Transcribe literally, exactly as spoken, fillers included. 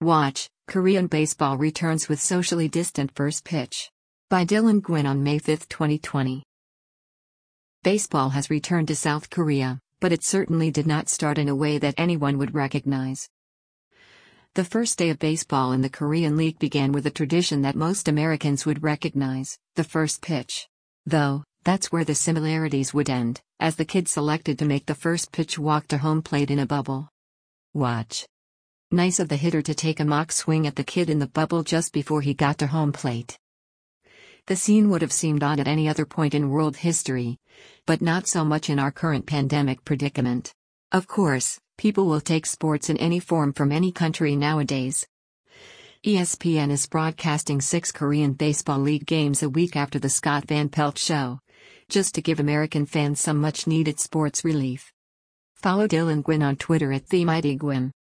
Watch, Korean baseball returns with socially distant first pitch. By Dylan Gwynn on May fifth, twenty twenty. Baseball has returned to South Korea, but it certainly did not start in a way that anyone would recognize. The first day of baseball in the Korean League began with a tradition that most Americans would recognize, the first pitch. Though, that's where the similarities would end, as the kid selected to make the first pitch walk to home plate in a bubble. Watch. Nice of the hitter to take a mock swing at the kid in the bubble just before he got to home plate. The scene would have seemed odd at any other point in world history, but not so much in our current pandemic predicament. Of course, people will take sports in any form from any country nowadays. E S P N is broadcasting six Korean Baseball League games a week after the Scott Van Pelt show, just to give American fans some much-needed sports relief. Follow Dylan Gwynn on Twitter at TheMightyGwynn.